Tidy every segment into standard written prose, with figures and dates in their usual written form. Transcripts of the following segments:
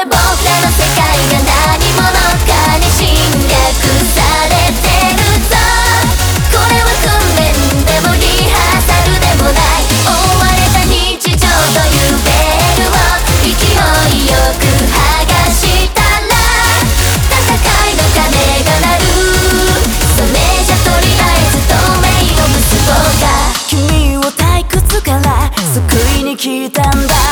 僕らの世界が何者かに侵略されてるぞ。これは訓練でもリハーサルでもない、追われた日常というベールを勢いよく剥がしたら戦いの鐘が鳴る。それじゃとりあえず同盟を結ぼうか。 君を退屈から救いに来たんだ。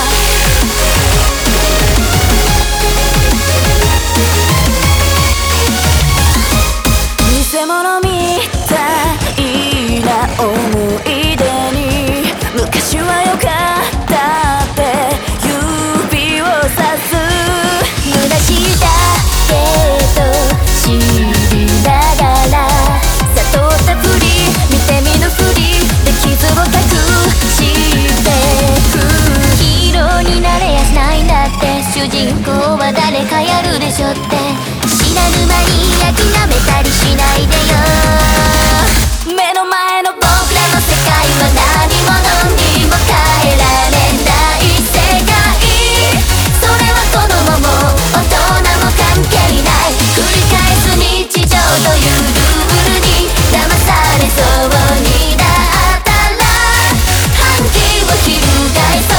偽物みたいな思い出に昔は良かったって指をさす。 虚しだけど知りながら悟ったふり見て見ぬふりで傷を隠してく。ヒーローになれやしないんだって、主人公は誰かやるでしょって、知らぬ間に諦めたりしないでよ。目の前の僕らの世界は何者にも変えられない世界。それは子供も大人も関係ない、繰り返す日常というルールに騙されそうになったら反旗を翻そう。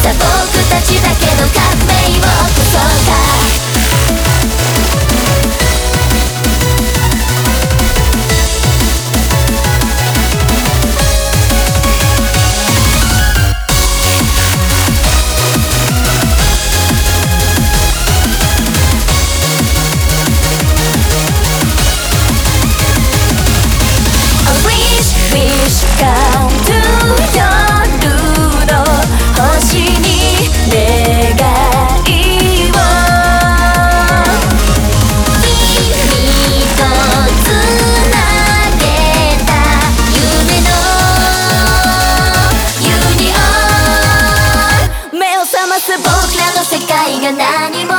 さあ僕たちだけの革命を起こそうか。僕らの世界が何も